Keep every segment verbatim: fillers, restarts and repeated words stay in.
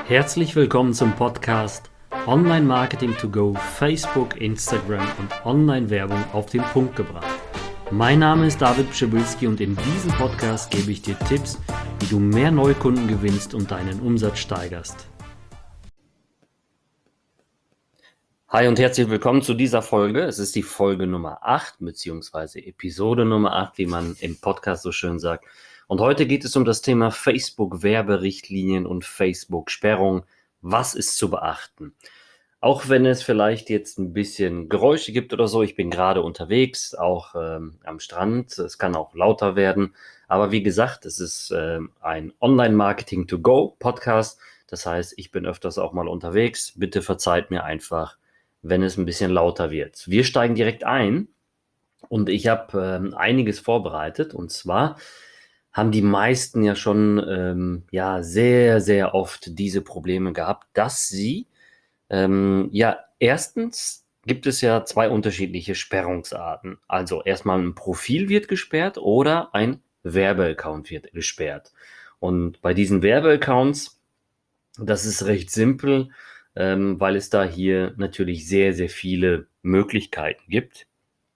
Herzlich willkommen zum Podcast Online Marketing to Go, Facebook, Instagram und Online-Werbung auf den Punkt gebracht. Mein Name ist David Pschibilski und in diesem Podcast gebe ich dir Tipps, wie du mehr Neukunden gewinnst und deinen Umsatz steigerst. Hi und herzlich willkommen zu dieser Folge. Es ist die Folge Nummer acht, beziehungsweise Episode Nummer acht, wie man im Podcast so schön sagt. Und heute geht es um das Thema Facebook-Werberichtlinien und Facebook-Sperrung. Was ist zu beachten? Auch wenn es vielleicht jetzt ein bisschen Geräusche gibt oder so, ich bin gerade unterwegs, auch ähm, am Strand, es kann auch lauter werden. Aber wie gesagt, es ist ähm, ein Online-Marketing-to-Go-Podcast. Das heißt, ich bin öfters auch mal unterwegs. Bitte verzeiht mir einfach, wenn es ein bisschen lauter wird. Wir steigen direkt ein und ich habe ähm, einiges vorbereitet. Und zwar haben die meisten ja schon ähm, ja sehr, sehr oft diese Probleme gehabt, dass sie, ähm, ja, erstens gibt es ja zwei unterschiedliche Sperrungsarten. Also erstmal ein Profil wird gesperrt oder ein Werbeaccount wird gesperrt. Und bei diesen Werbeaccounts, das ist recht simpel, ähm, weil es da hier natürlich sehr, sehr viele Möglichkeiten gibt.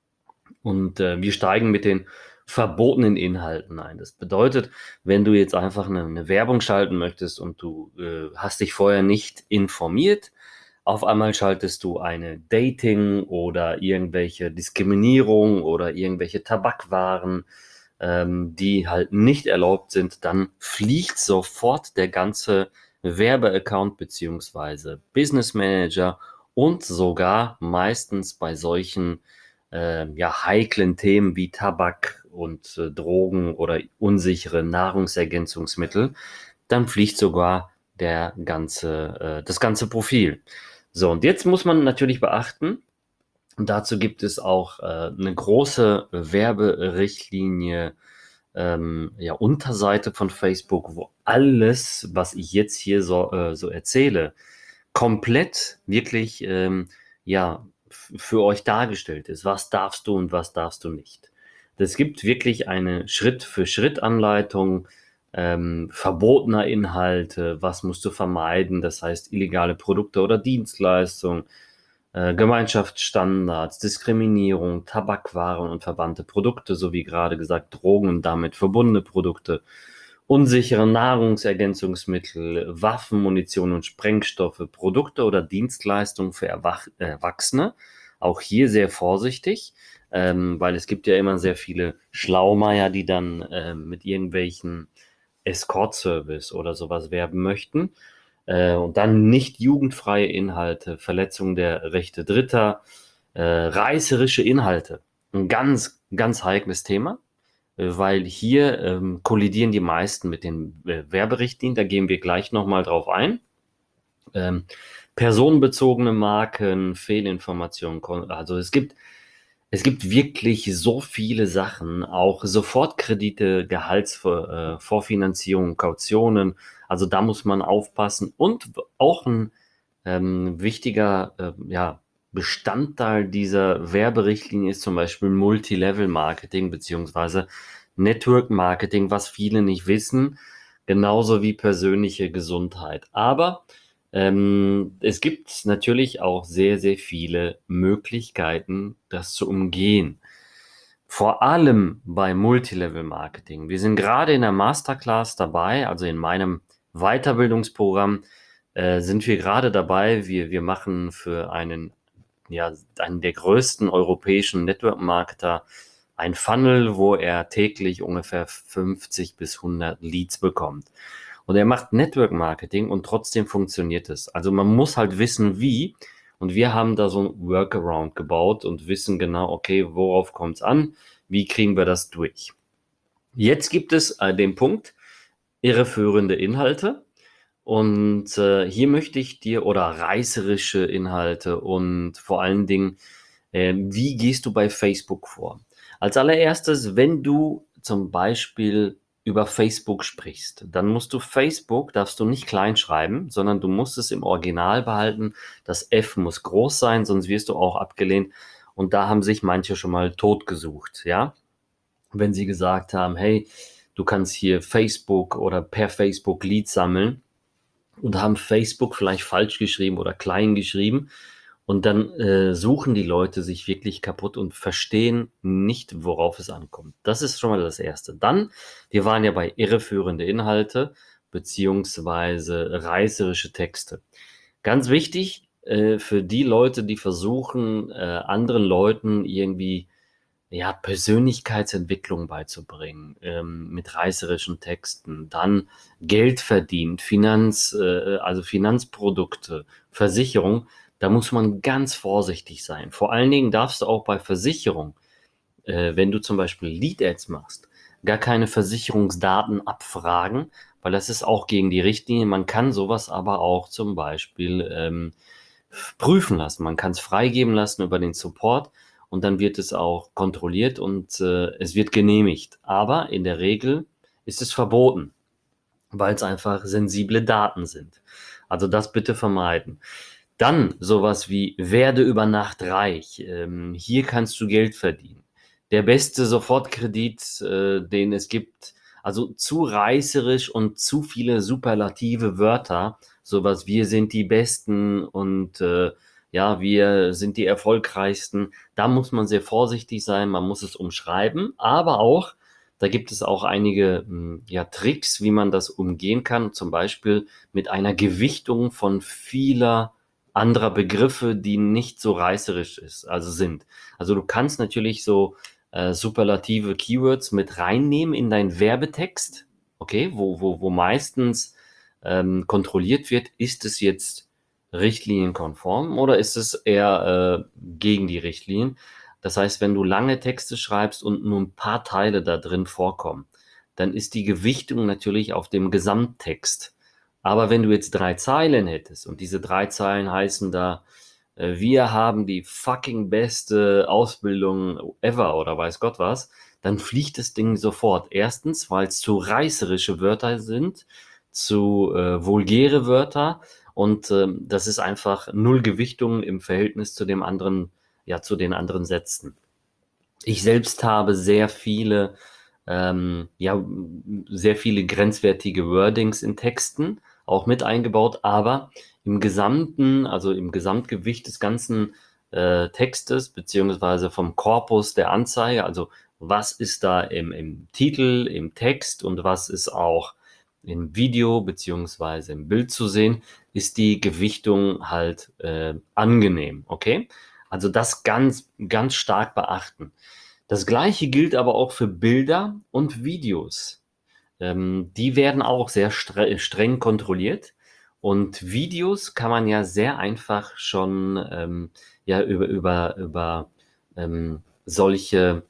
Und äh, wir steigen mit den verbotenen Inhalten ein. Das bedeutet, wenn du jetzt einfach eine, eine Werbung schalten möchtest und du äh, hast dich vorher nicht informiert, auf einmal schaltest du eine Dating oder irgendwelche Diskriminierung oder irgendwelche Tabakwaren, ähm, die halt nicht erlaubt sind, dann fliegt sofort der ganze Werbeaccount beziehungsweise Business Manager und sogar meistens bei solchen äh, ja, heiklen Themen wie Tabak und äh, Drogen oder unsichere Nahrungsergänzungsmittel, dann fliegt sogar der ganze, äh, das ganze Profil. So, und jetzt muss man natürlich beachten, und dazu gibt es auch äh, eine große Werberichtlinie, ähm, ja, Unterseite von Facebook, wo alles, was ich jetzt hier so, äh, so erzähle, komplett wirklich ähm, ja, f- für euch dargestellt ist. Was darfst du und was darfst du nicht? Es gibt wirklich eine Schritt-für-Schritt-Anleitung, ähm, verbotener Inhalte, was musst du vermeiden, das heißt illegale Produkte oder Dienstleistungen, äh, Gemeinschaftsstandards, Diskriminierung, Tabakwaren und verwandte Produkte, sowie gerade gesagt Drogen und damit verbundene Produkte, unsichere Nahrungsergänzungsmittel, Waffen, Munition und Sprengstoffe, Produkte oder Dienstleistungen für Erwach Erwachsene. Auch hier sehr vorsichtig, ähm, weil es gibt ja immer sehr viele Schlaumeier, die dann ähm, mit irgendwelchen Escort-Service oder sowas werben möchten. Äh, und dann nicht jugendfreie Inhalte, Verletzung der Rechte Dritter, äh, reißerische Inhalte. Ein ganz, ganz heikles Thema, äh, weil hier ähm, kollidieren die meisten mit den äh, Werberichtlinien. Da gehen wir gleich nochmal drauf ein. Ähm, personenbezogene Marken, Fehlinformationen, kon- also es gibt es gibt wirklich so viele Sachen, auch Sofortkredite, Gehaltsvorfinanzierung, Kautionen. Also da muss man aufpassen. Und auch ein ähm, wichtiger äh, ja, Bestandteil dieser Werberichtlinie ist zum Beispiel Multilevel-Marketing beziehungsweise Network-Marketing, was viele nicht wissen, genauso wie persönliche Gesundheit. Aber ähm, es gibt natürlich auch sehr, sehr viele Möglichkeiten, das zu umgehen. Vor allem bei Multilevel-Marketing. Wir sind gerade in der Masterclass dabei, also in meinem Weiterbildungsprogramm äh, sind wir gerade dabei. Wir, wir machen für einen, ja, einen der größten europäischen Network-Marketer ein Funnel, wo er täglich ungefähr fünfzig bis hundert Leads bekommt. Und er macht Network Marketing und trotzdem funktioniert es. Also man muss halt wissen, wie. Und wir haben da so ein Workaround gebaut und wissen genau, okay, worauf kommt es an? Wie kriegen wir das durch? Jetzt gibt es äh, den Punkt, irreführende Inhalte. Und äh, hier möchte ich dir, oder reißerische Inhalte und vor allen Dingen, äh, wie gehst du bei Facebook vor? Als allererstes, wenn du zum Beispiel über Facebook sprichst, dann musst du Facebook, darfst du nicht klein schreiben, sondern du musst es im Original behalten. Das F muss groß sein, sonst wirst du auch abgelehnt. Und da haben sich manche schon mal totgesucht, ja? Wenn sie gesagt haben, hey, du kannst hier Facebook oder per Facebook Leads sammeln, und haben Facebook vielleicht falsch geschrieben oder klein geschrieben. Und dann äh, suchen die Leute sich wirklich kaputt und verstehen nicht, worauf es ankommt. Das ist schon mal das Erste. Dann, wir waren ja bei irreführende Inhalte beziehungsweise reißerische Texte. Ganz wichtig äh, für die Leute, die versuchen, äh, anderen Leuten irgendwie ja, Persönlichkeitsentwicklung beizubringen, ähm, mit reißerischen Texten, dann Geld verdient, Finanz, äh, also Finanzprodukte, Versicherung, da muss man ganz vorsichtig sein. Vor allen Dingen darfst du auch bei Versicherung, äh, wenn du zum Beispiel Lead-Ads machst, gar keine Versicherungsdaten abfragen, weil das ist auch gegen die Richtlinie. Man kann sowas aber auch zum Beispiel ähm, prüfen lassen. Man kann es freigeben lassen über den Support und dann wird es auch kontrolliert und äh, es wird genehmigt. Aber in der Regel ist es verboten, weil es einfach sensible Daten sind. Also das bitte vermeiden. Dann sowas wie werde über Nacht reich. Ähm, hier kannst du Geld verdienen. Der beste Sofortkredit, äh, den es gibt. Also zu reißerisch und zu viele superlative Wörter. Sowas, wir sind die Besten und äh, ja, wir sind die erfolgreichsten. Da muss man sehr vorsichtig sein. Man muss es umschreiben, aber auch da gibt es auch einige hm, ja, Tricks, wie man das umgehen kann. Zum Beispiel mit einer Gewichtung von vieler anderer Begriffe, die nicht so reißerisch ist, also sind. Also du kannst natürlich so äh, superlative Keywords mit reinnehmen in deinen Werbetext, okay, wo, wo, wo meistens ähm, kontrolliert wird, ist es jetzt richtlinienkonform oder ist es eher äh, gegen die Richtlinien. Das heißt, wenn du lange Texte schreibst und nur ein paar Teile da drin vorkommen, dann ist die Gewichtung natürlich auf dem Gesamttext. Aber wenn du jetzt drei Zeilen hättest und diese drei Zeilen heißen da, äh, wir haben die fucking beste Ausbildung ever oder weiß Gott was, dann fliegt das Ding sofort. Erstens, weil es zu reißerische Wörter sind, zu äh, vulgäre Wörter und ähm, das ist einfach null Gewichtung im Verhältnis zu dem anderen, ja, zu den anderen Sätzen. Ich selbst habe sehr viele, ähm, ja, sehr viele grenzwertige Wordings in Texten auch mit eingebaut, aber im Gesamten, also im Gesamtgewicht des ganzen äh, Textes, beziehungsweise vom Korpus der Anzeige, also was ist da im, im Titel, im Text und was ist auch im Video beziehungsweise im Bild zu sehen, ist die Gewichtung halt äh, angenehm, okay? Also das ganz, ganz stark beachten. Das gleiche gilt aber auch für Bilder und Videos. Ähm, die werden auch sehr stre streng kontrolliert. Und Videos kann man ja sehr einfach schon ähm, ja, über, über, über ähm, solche,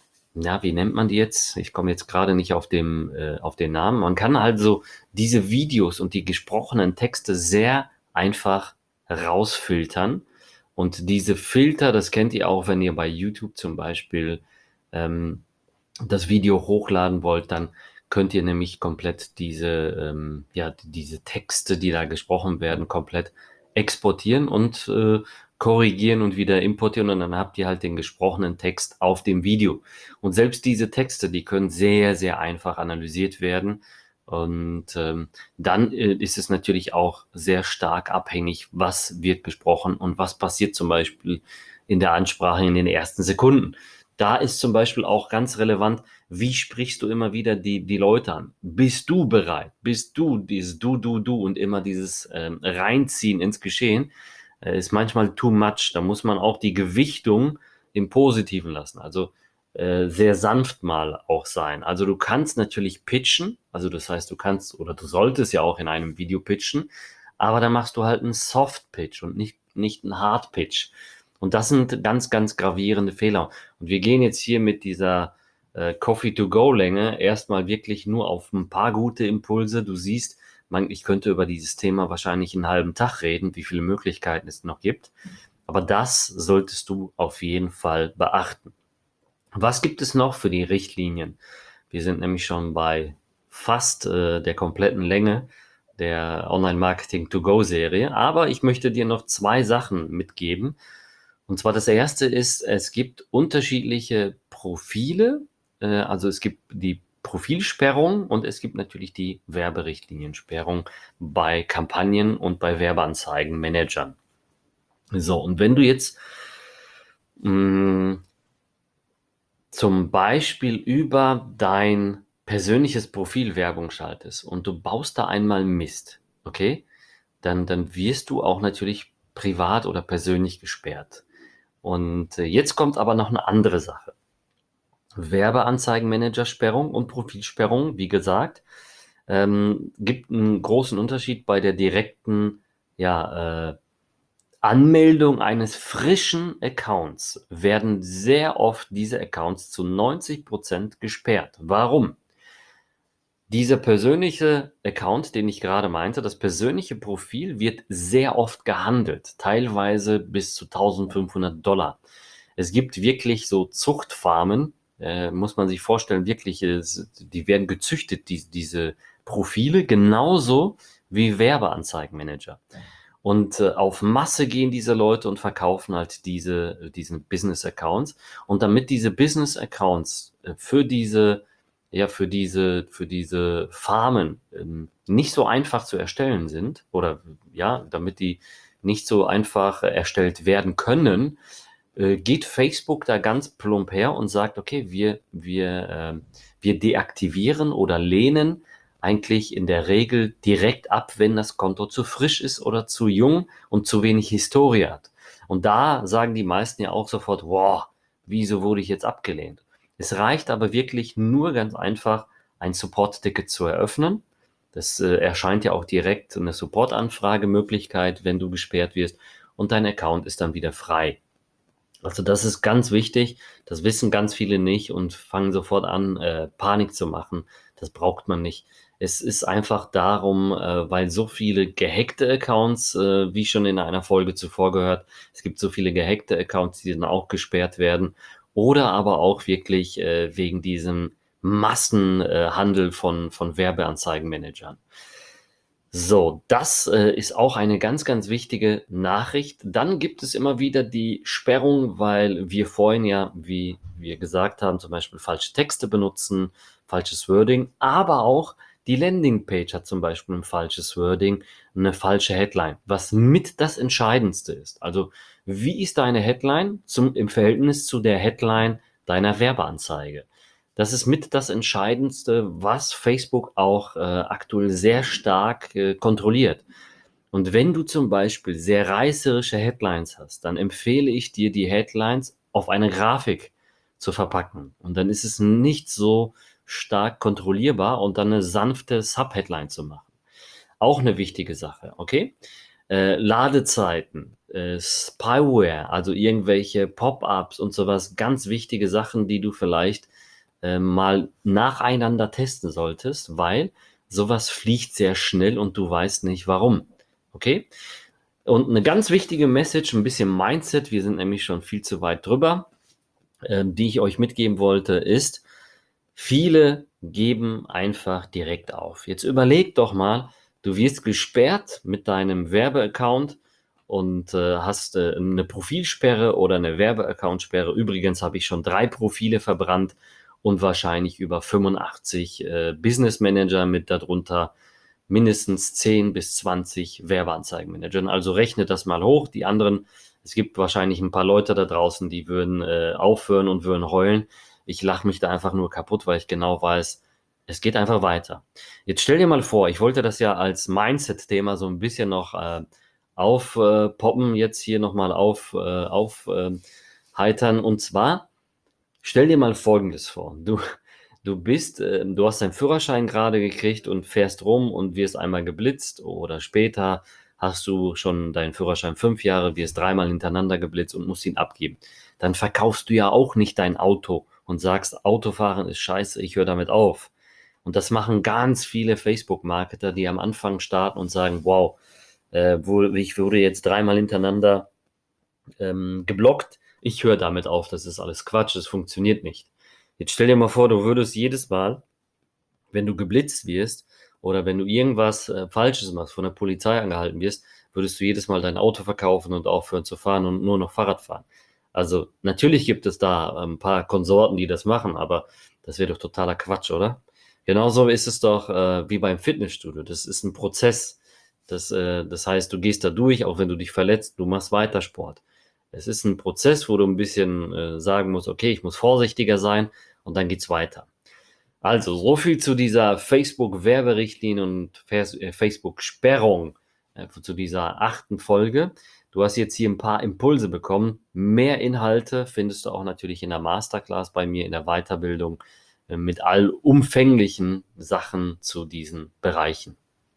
ja, wie nennt man die jetzt? Ich komme jetzt gerade nicht auf, dem, äh, auf den Namen. Man kann also diese Videos und die gesprochenen Texte sehr einfach rausfiltern. Und diese Filter, das kennt ihr auch, wenn ihr bei YouTube zum Beispiel ähm, das Video hochladen wollt, dann könnt ihr nämlich komplett diese, ähm, ja, diese Texte, die da gesprochen werden, komplett exportieren und äh, korrigieren und wieder importieren und dann habt ihr halt den gesprochenen Text auf dem Video. Und selbst diese Texte, die können sehr, sehr einfach analysiert werden. Und ähm, dann äh, ist es natürlich auch sehr stark abhängig, was wird gesprochen und was passiert zum Beispiel in der Ansprache in den ersten Sekunden. Da ist zum Beispiel auch ganz relevant, wie sprichst du immer wieder die, die Leute an? Bist du bereit? Bist du dieses Du, Du, Du und immer dieses ähm, Reinziehen ins Geschehen äh, ist manchmal too much. Da muss man auch die Gewichtung im Positiven lassen. Also äh, sehr sanft mal auch sein. Also du kannst natürlich pitchen, also das heißt, du kannst oder du solltest ja auch in einem Video pitchen, aber da machst du halt einen Soft Pitch und nicht, nicht einen Hard Pitch. Und das sind ganz, ganz gravierende Fehler. Und wir gehen jetzt hier mit dieser äh, Coffee-to-go-Länge erstmal wirklich nur auf ein paar gute Impulse. Du siehst, man, ich könnte über dieses Thema wahrscheinlich einen halben Tag reden, wie viele Möglichkeiten es noch gibt. Aber das solltest du auf jeden Fall beachten. Was gibt es noch für die Richtlinien? Wir sind nämlich schon bei fast äh, der kompletten Länge der Online-Marketing-to-go-Serie. Aber ich möchte dir noch zwei Sachen mitgeben. Und zwar das erste ist, es gibt unterschiedliche Profile. Äh, also es gibt die Profilsperrung und es gibt natürlich die Werberichtliniensperrung bei Kampagnen und bei Werbeanzeigenmanagern. So, und wenn du jetzt mh, zum Beispiel über dein persönliches Profil Werbung schaltest und du baust da einmal Mist, okay, dann, dann wirst du auch natürlich privat oder persönlich gesperrt. Und äh, jetzt kommt aber noch eine andere Sache. Werbeanzeigenmanager-Sperrung und Profilsperrung, wie gesagt, ähm, gibt einen großen Unterschied bei der direkten, ja, äh, Anmeldung eines frischen Accounts werden sehr oft diese Accounts zu neunzig Prozent gesperrt. Warum? Dieser persönliche Account, den ich gerade meinte, das persönliche Profil wird sehr oft gehandelt, teilweise bis zu eintausendfünfhundert Dollar. Es gibt wirklich so Zuchtfarmen, äh, muss man sich vorstellen, wirklich, äh, die werden gezüchtet, die, diese Profile, genauso wie Werbeanzeigenmanager. Und äh, auf Masse gehen diese Leute und verkaufen halt diese, diesen Business-Accounts. Und damit diese Business-Accounts äh, für diese, ja, für diese, für diese Farmen ähm, nicht so einfach zu erstellen sind, oder ja, damit die nicht so einfach äh, erstellt werden können, äh, geht Facebook da ganz plump her und sagt, okay, wir, wir, äh, wir deaktivieren oder lehnen eigentlich in der Regel direkt ab, wenn das Konto zu frisch ist oder zu jung und zu wenig Historie hat. Und da sagen die meisten ja auch sofort, wow, wieso wurde ich jetzt abgelehnt? Es reicht aber wirklich nur ganz einfach, ein Support-Ticket zu eröffnen. Das äh, erscheint ja auch direkt eine Support-Anfrage-Möglichkeit, wenn du gesperrt wirst, und dein Account ist dann wieder frei. Also das ist ganz wichtig, das wissen ganz viele nicht und fangen sofort an, äh, Panik zu machen. Das braucht man nicht. Es ist einfach darum, äh, weil so viele gehackte Accounts, äh, wie schon in einer Folge zuvor gehört, es gibt so viele gehackte Accounts, die dann auch gesperrt werden, oder aber auch wirklich äh, wegen diesem Massenhandel äh, Handel von, von Werbeanzeigenmanagern. So, das äh, ist auch eine ganz, ganz wichtige Nachricht. Dann gibt es immer wieder die Sperrung, weil wir vorhin ja, wie wir gesagt haben, zum Beispiel falsche Texte benutzen, falsches Wording, aber auch die Landingpage hat zum Beispiel ein falsches Wording, eine falsche Headline, was mit das Entscheidendste ist. Also, wie ist deine Headline zum, im Verhältnis zu der Headline deiner Werbeanzeige? Das ist mit das Entscheidendste, was Facebook auch äh, aktuell sehr stark äh, kontrolliert. Und wenn du zum Beispiel sehr reißerische Headlines hast, dann empfehle ich dir, die Headlines auf eine Grafik zu verpacken. Und dann ist es nicht so stark kontrollierbar und dann eine sanfte Subheadline zu machen. Auch eine wichtige Sache, okay? Äh, Ladezeiten, äh, Spyware, also irgendwelche Pop-ups und sowas, ganz wichtige Sachen, die du vielleicht äh, mal nacheinander testen solltest, weil sowas fliegt sehr schnell und du weißt nicht warum. Okay? Und eine ganz wichtige Message, ein bisschen Mindset, wir sind nämlich schon viel zu weit drüber, äh, die ich euch mitgeben wollte, ist, viele geben einfach direkt auf. Jetzt überleg doch mal, du wirst gesperrt mit deinem Werbeaccount und äh, hast äh, eine Profilsperre oder eine Werbeaccountsperre. Übrigens habe ich schon drei Profile verbrannt und wahrscheinlich über fünfundachtzig äh, Business Manager mit darunter mindestens zehn bis zwanzig Werbeanzeigenmanagern. Also rechnet das mal hoch. Die anderen, es gibt wahrscheinlich ein paar Leute da draußen, die würden äh, aufhören und würden heulen. Ich lache mich da einfach nur kaputt, weil ich genau weiß, es geht einfach weiter. Jetzt stell dir mal vor, ich wollte das ja als Mindset-Thema so ein bisschen noch äh, aufpoppen, äh, jetzt hier nochmal auf, äh, auf äh, heitern. Und zwar, stell dir mal Folgendes vor. Du, du bist, äh, du hast deinen Führerschein gerade gekriegt und fährst rum und wirst einmal geblitzt, oder später hast du schon deinen Führerschein fünf Jahre, wirst dreimal hintereinander geblitzt und musst ihn abgeben. Dann verkaufst du ja auch nicht dein Auto und sagst, Autofahren ist scheiße, ich höre damit auf. Und das machen ganz viele Facebook-Marketer, die am Anfang starten und sagen, wow, äh, wo, ich wurde jetzt dreimal hintereinander ähm, geblockt, ich höre damit auf, das ist alles Quatsch, das funktioniert nicht. Jetzt stell dir mal vor, du würdest jedes Mal, wenn du geblitzt wirst oder wenn du irgendwas äh, Falsches machst, von der Polizei angehalten wirst, würdest du jedes Mal dein Auto verkaufen und aufhören zu fahren und nur noch Fahrrad fahren. Also natürlich gibt es da ein paar Konsorten, die das machen, aber das wäre doch totaler Quatsch, oder? Genauso ist es doch äh, wie beim Fitnessstudio. Das ist ein Prozess. Das, äh, das heißt, du gehst da durch, auch wenn du dich verletzt, du machst weiter Sport. Es ist ein Prozess, wo du ein bisschen äh, sagen musst, okay, ich muss vorsichtiger sein und dann geht's weiter. Also, so viel zu dieser Facebook-Werberichtlinie und Vers- äh, Facebook-Sperrung äh, zu dieser achten Folge. Du hast jetzt hier ein paar Impulse bekommen. Mehr Inhalte findest du auch natürlich in der Masterclass bei mir in der Weiterbildung äh, mit allumfänglichen Sachen zu diesen Bereichen.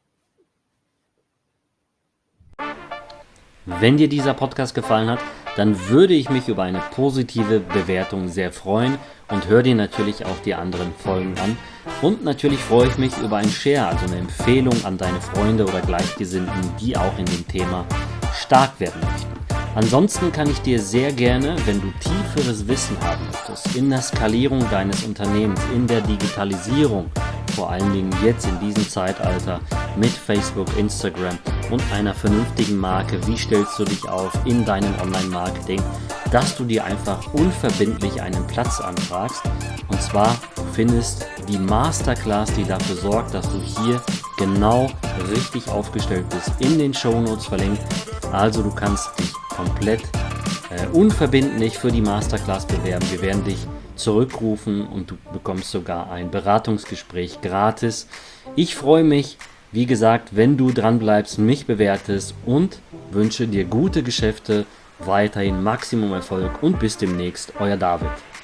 Wenn dir dieser Podcast gefallen hat, dann würde ich mich über eine positive Bewertung sehr freuen und hör dir natürlich auch die anderen Folgen an. Und natürlich freue ich mich über ein Share, also eine Empfehlung an deine Freunde oder Gleichgesinnten, die auch in dem Thema stark werden möchten. Ansonsten kann ich dir sehr gerne, wenn du tieferes Wissen haben möchtest, in der Skalierung deines Unternehmens, in der Digitalisierung, vor allen Dingen jetzt in diesem Zeitalter mit Facebook, Instagram und einer vernünftigen Marke, wie stellst du dich auf in deinem Online-Marketing, dass du dir einfach unverbindlich einen Platz anfragst. Und zwar findest die Masterclass, die dafür sorgt, dass du hier genau richtig aufgestellt bist, in den Shownotes verlinkt. Also du kannst dich komplett äh, unverbindlich für die Masterclass bewerben. Wir werden dich zurückrufen und du bekommst sogar ein Beratungsgespräch gratis. Ich freue mich, wie gesagt, wenn du dran bleibst, mich bewertest und wünsche dir gute Geschäfte, weiterhin Maximum Erfolg und bis demnächst, euer David.